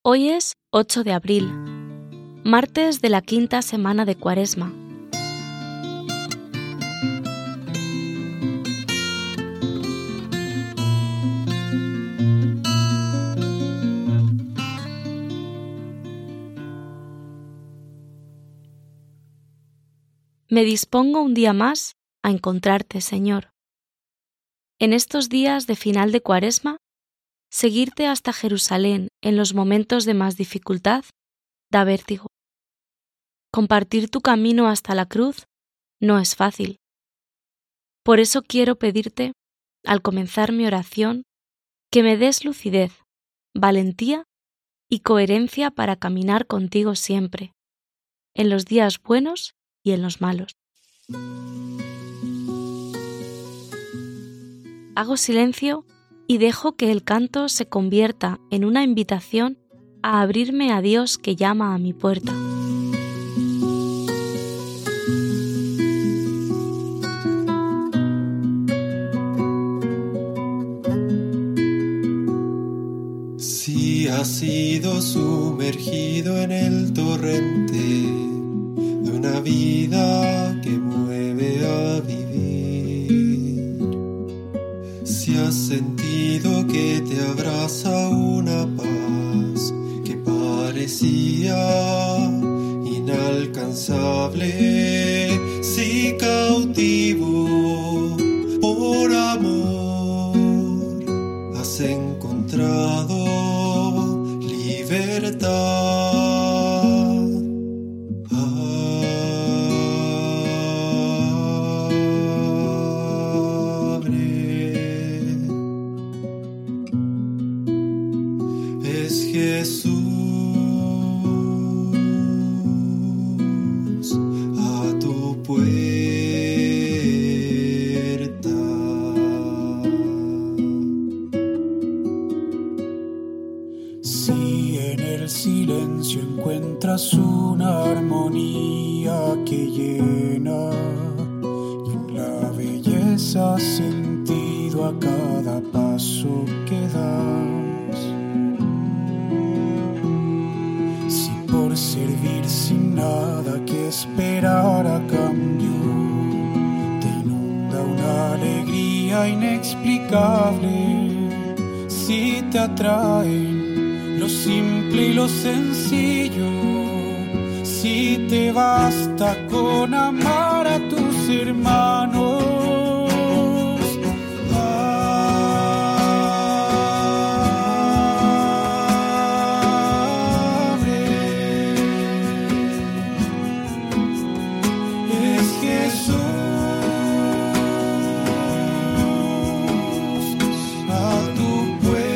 Hoy es 8 de abril, martes de la quinta semana de Cuaresma. Me dispongo un día más a encontrarte, Señor. En estos días de final de Cuaresma, seguirte hasta Jerusalén en los momentos de más dificultad da vértigo. Compartir tu camino hasta la cruz no es fácil. Por eso quiero pedirte, al comenzar mi oración, que me des lucidez, valentía y coherencia para caminar contigo siempre, en los días buenos y en los malos. Hago silencio y dejo que el canto se convierta en una invitación a abrirme a Dios que llama a mi puerta. Si has sido sumergido en el torrente de una vida que mueve a vivir, si has sentido que te abraza una paz que parecía inalcanzable, si cautivo por amor has encontrado libertad. Es Jesús a tu puerta. Si en el silencio encuentras una armonía que llena y en la belleza sentido a cada paso que das, si por servir sin nada que esperar a cambio te inunda una alegría inexplicable, si te atraen lo simple y lo sencillo, si te basta con amar a tus hermanos. Abre. Es Jesús a tu puerta.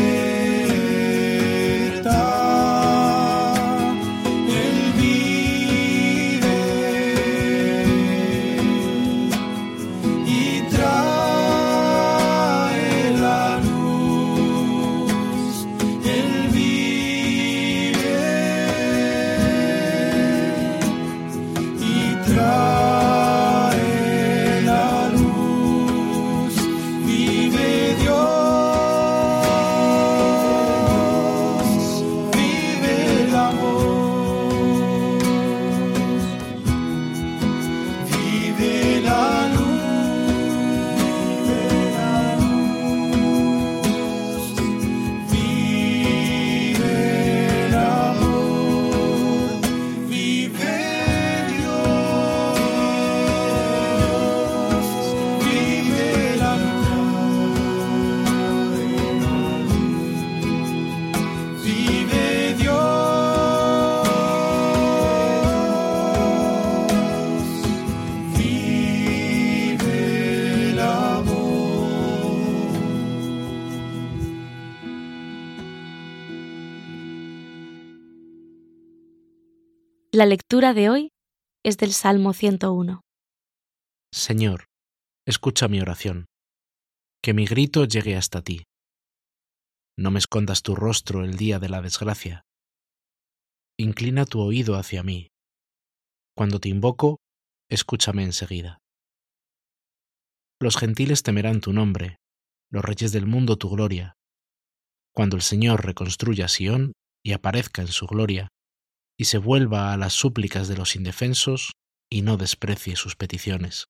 La lectura de hoy es del Salmo 101. Señor, escucha mi oración, que mi grito llegue hasta ti. No me escondas tu rostro el día de la desgracia. Inclina tu oído hacia mí. Cuando te invoco, escúchame enseguida. Los gentiles temerán tu nombre, los reyes del mundo tu gloria. Cuando el Señor reconstruya Sión, y aparezca en su gloria, y se vuelva a las súplicas de los indefensos y no desprecie sus peticiones.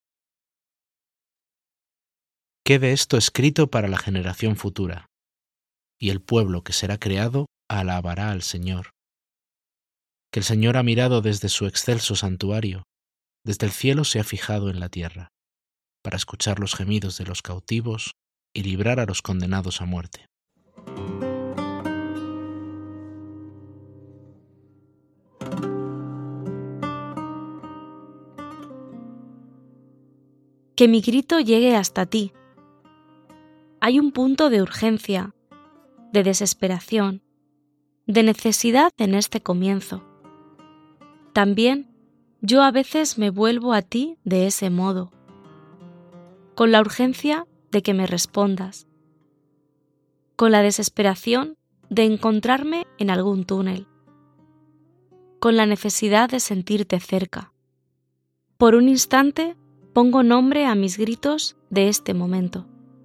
Quede esto escrito para la generación futura, y el pueblo que será creado alabará al Señor. Que el Señor ha mirado desde su excelso santuario, desde el cielo se ha fijado en la tierra, para escuchar los gemidos de los cautivos y librar a los condenados a muerte. Que mi grito llegue hasta ti. Hay un punto de urgencia, de desesperación, de necesidad en este comienzo. También yo a veces me vuelvo a ti de ese modo, con la urgencia de que me respondas, con la desesperación de encontrarme en algún túnel, con la necesidad de sentirte cerca. Por un instante pongo nombre a mis gritos de este momento.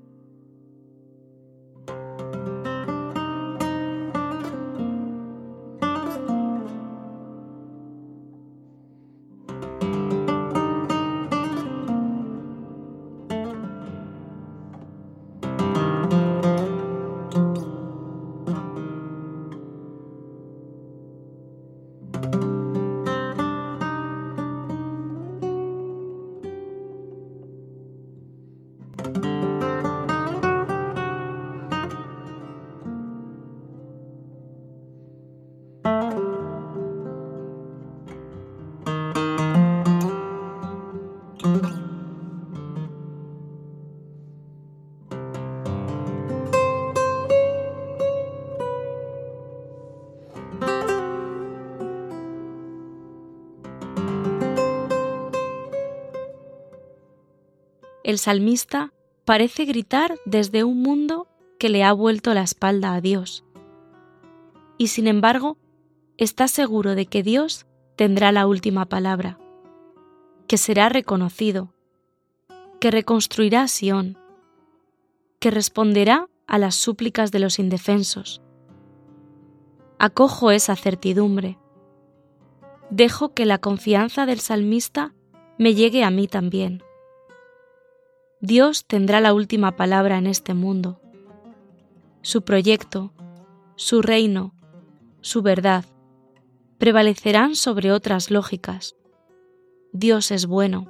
El salmista parece gritar desde un mundo que le ha vuelto la espalda a Dios. Y sin embargo, está seguro de que Dios tendrá la última palabra, que será reconocido, que reconstruirá Sión, que responderá a las súplicas de los indefensos. Acojo esa certidumbre. Dejo que la confianza del salmista me llegue a mí también. Dios tendrá la última palabra en este mundo. Su proyecto, su reino, su verdad, prevalecerán sobre otras lógicas. Dios es bueno.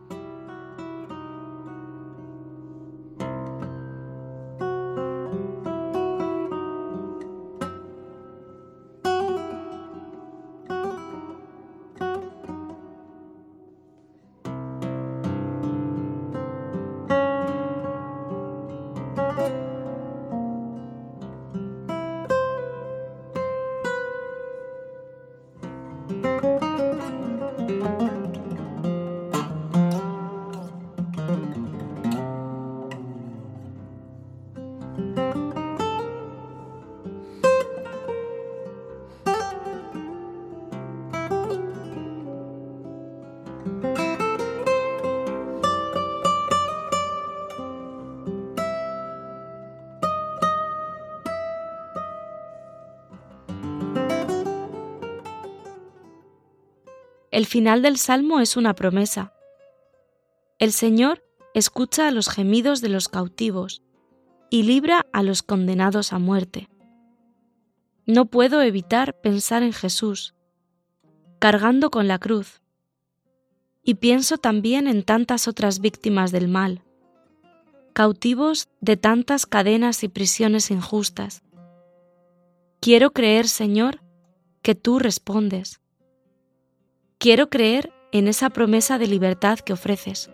El final del Salmo es una promesa. El Señor escucha a los gemidos de los cautivos y libra a los condenados a muerte. No puedo evitar pensar en Jesús, cargando con la cruz, y pienso también en tantas otras víctimas del mal, cautivos de tantas cadenas y prisiones injustas. Quiero creer, Señor, que tú respondes. Quiero creer en esa promesa de libertad que ofreces.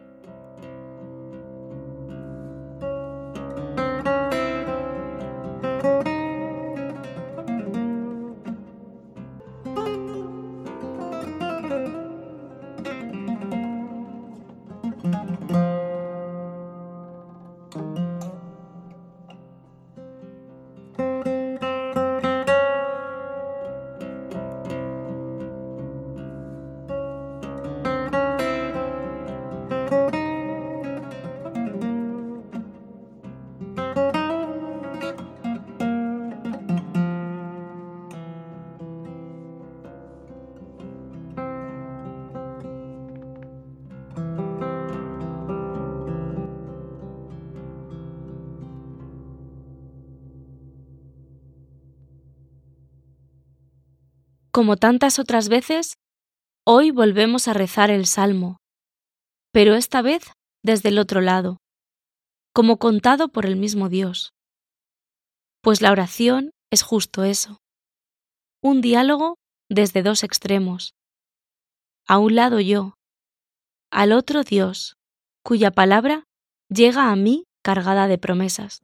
Como tantas otras veces, hoy volvemos a rezar el Salmo, pero esta vez desde el otro lado, como contado por el mismo Dios. Pues la oración es justo eso, un diálogo desde dos extremos. A un lado yo, al otro Dios, cuya palabra llega a mí cargada de promesas.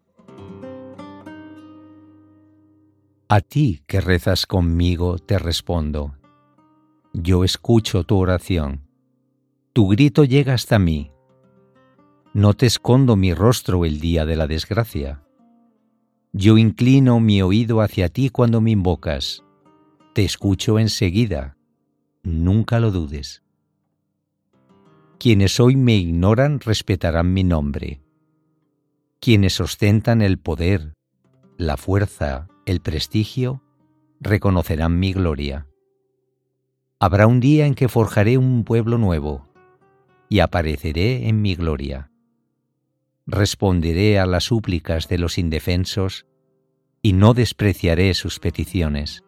A ti que rezas conmigo te respondo. Yo escucho tu oración. Tu grito llega hasta mí. No te escondo mi rostro el día de la desgracia. Yo inclino mi oído hacia ti cuando me invocas. Te escucho enseguida. Nunca lo dudes. Quienes hoy me ignoran respetarán mi nombre. Quienes ostentan el poder, la fuerza, el prestigio, reconocerán mi gloria. Habrá un día en que forjaré un pueblo nuevo y apareceré en mi gloria. Responderé a las súplicas de los indefensos y no despreciaré sus peticiones.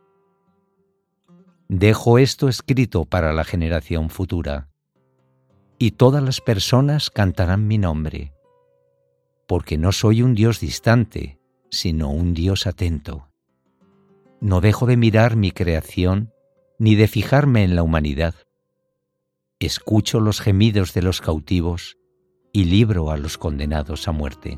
Dejo esto escrito para la generación futura, y todas las personas cantarán mi nombre, porque no soy un Dios distante, sino un Dios atento. No dejo de mirar mi creación ni de fijarme en la humanidad. Escucho los gemidos de los cautivos y libro a los condenados a muerte.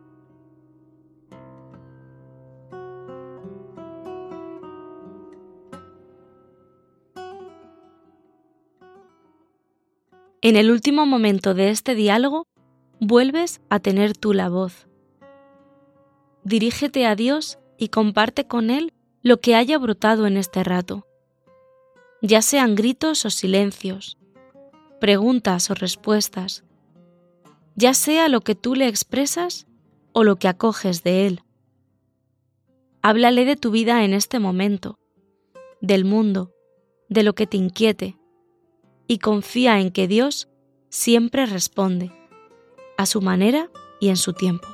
En el último momento de este diálogo, vuelves a tener tú la voz. Dirígete a Dios y comparte con Él lo que haya brotado en este rato, ya sean gritos o silencios, preguntas o respuestas, ya sea lo que tú le expresas o lo que acoges de Él. Háblale de tu vida en este momento, del mundo, de lo que te inquiete, y confía en que Dios siempre responde, a su manera y en su tiempo.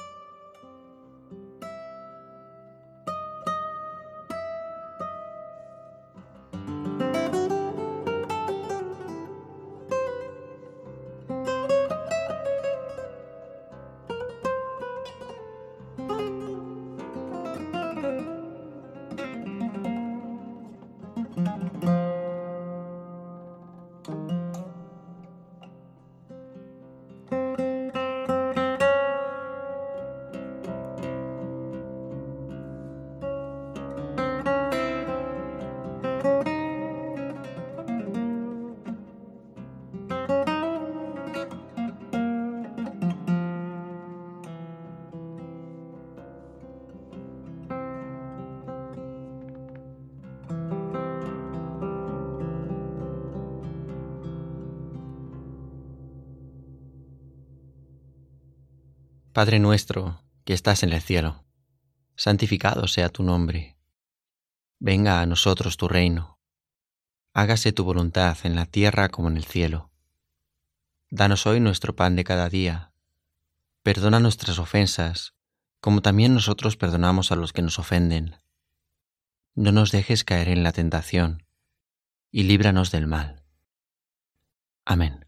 Padre nuestro, que estás en el cielo, santificado sea tu nombre. Venga a nosotros tu reino. Hágase tu voluntad en la tierra como en el cielo. Danos hoy nuestro pan de cada día. Perdona nuestras ofensas, como también nosotros perdonamos a los que nos ofenden. No nos dejes caer en la tentación, y líbranos del mal. Amén.